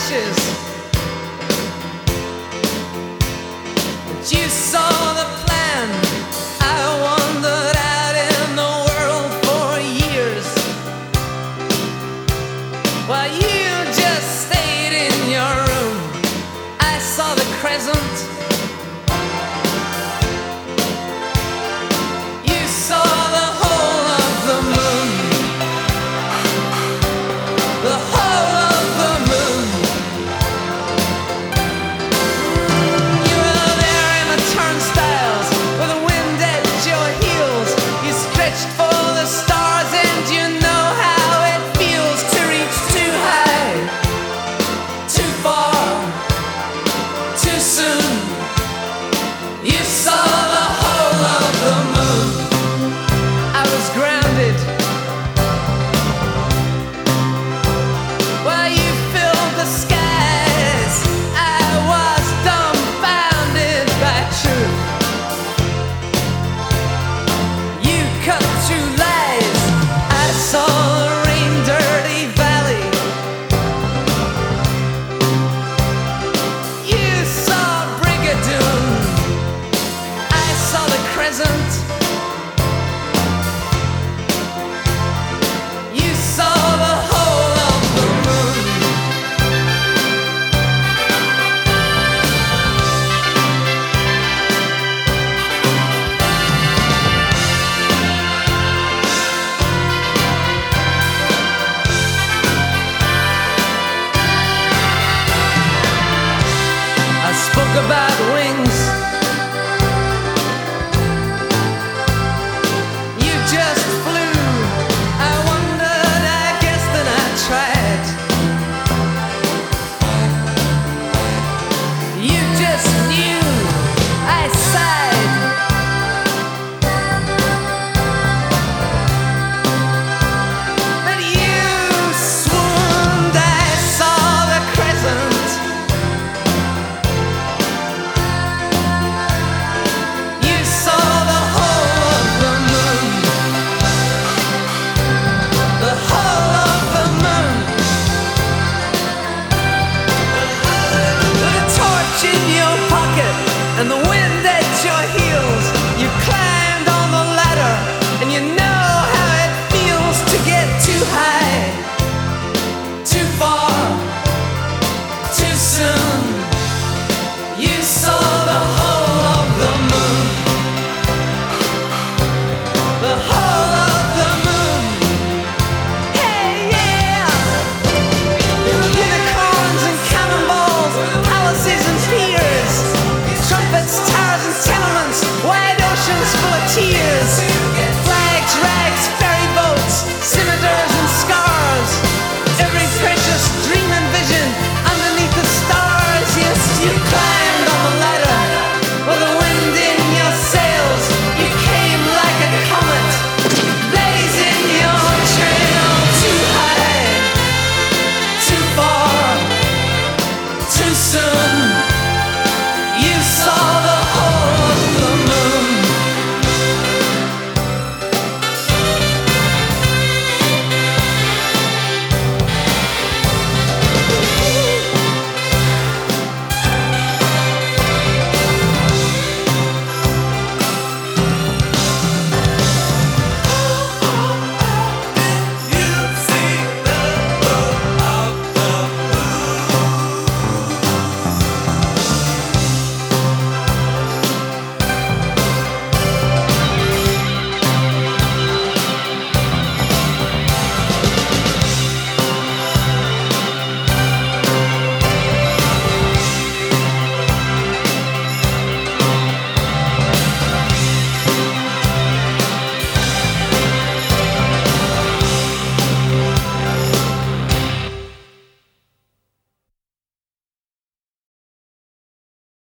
ashes. But you saw the plan. I wandered out in the world for years, while you just stayed in your room. I saw the crescent. You saw the whole of the moon. The whole of the moon. You were there in the turnstiles with the wind at your heels. You stretched for the stars, and you know how it feels to reach too high, too far, too soon. You saw the whole of the moon. I was grounded while you filled the skies. I was dumbfounded by truth. You cut through lies. I saw the rain-dirty valley. You saw Brigadoon. I saw the crescent. You saw the whole of the moon. I spoke about wings. You just flew. I wondered, I guessed, and I tried. You just knew. I sighed. But you swooned. I saw the crescent. You saw the whole of the moon. The whole of the moon. With a torch in your pocket and the wind at your heels, you climbed on the ladder, and you know how it feels to get too high, too far, too soon. You saw the whole of the moon. The whole of the moon. Hey, yeah. Unicorns and cannonballs, palaces and piers, trumpets, towers and tenements, wide oceans full of tears, flags, rags, ferry boats, scimitars and scars, every precious dream and vision underneath the stars. Yes, you climbed on the ladder with the wind in your sails. You came like a comet, blazing your trail. Too high, too far, too soon.